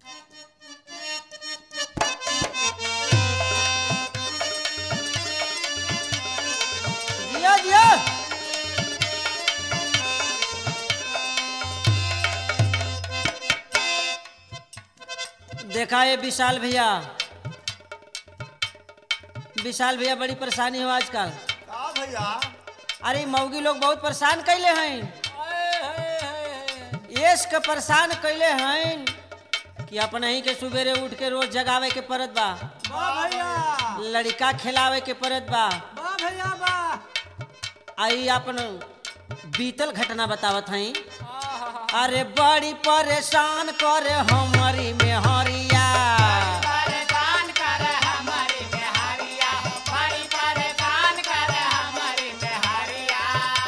जिया जिया देखा ये विशाल भैया बड़ी परेशानी हो आजकल। का भैया? अरे मौगी लोग बहुत परेशान कैले हैं, येस के परेशान कैले हैं कि अपने ही के सुबेरे उठ के रोज जगावे के परत बा, वाह भैया, लड़का खिलावे के परत बा। वाह भैया वाह। आई अपन बीतल घटना बतावत हैं। अरे बड़ी परेशान करे हमारी मेहरिया, परेशान कर हमारी मेहरिया, बड़ी परेशान कर हमारी मेहरिया।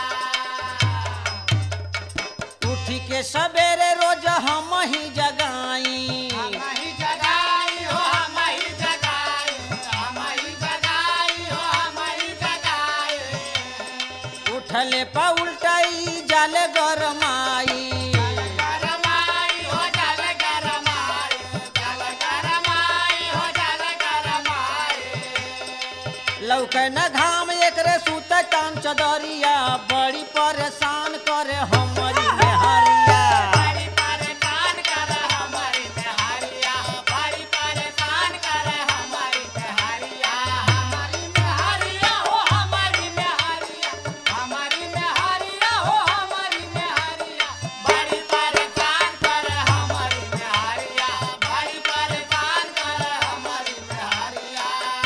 उठी के सवेरे रोज हम ही जगाई, हम ही जगाई हो, हम ही जगाई, हम ही जगाई हो, हम ही जगाई। उठले पा उल्टाई जाले गरमाई, गरमाई हो जल गरमाई, जल गरमाई हो जल गरमाई। लौके न घाम एकरे सूत कान चदरिया, बड़ी परेशान करे हमारी मेहरिया। बड़ी परेशान कर हमारी मेहरिया, बड़ी परेशान कर हमारी मेहरिया, हमारी मेहरिया हो, हमारी मेहरिया, हमारी मेहरिया हो, हमारी मेहरिया। बड़ी परेशान कर हमारी मेहरिया, बड़ी परेशान कर हमारी मेहरिया।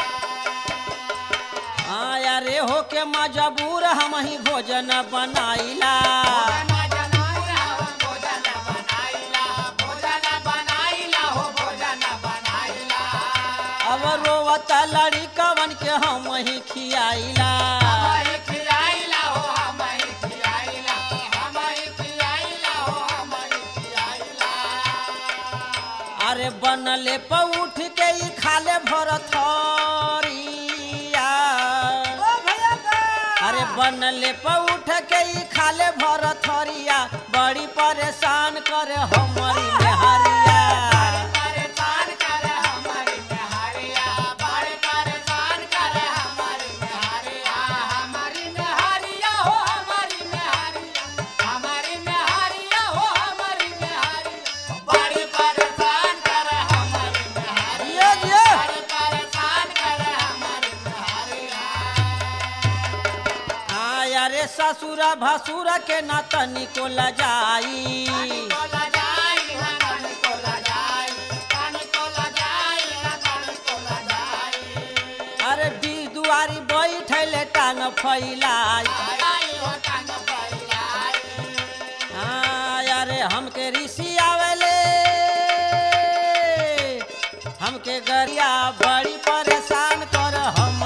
हाँ यारे हो के मजबूर हम ही भोजन बनाइला, अब रोवता लड़ी कवन के हम ही खियाइला। अरे बनले प उठ के ही खाले भर थरिया, अरे बनले प उठ के ही खाले भर थरिया, बड़ी परेशान करे हमारी मेहरिया। जिया जिया हाँ यारे ससुरा भसुरा के ना तनिको लजाई, अरे दी दुआरी बैठले टांग फैलाई। हाँ यारे हमके ऋषि आवेले, हमके गरिया बड़ी परेशान कर हम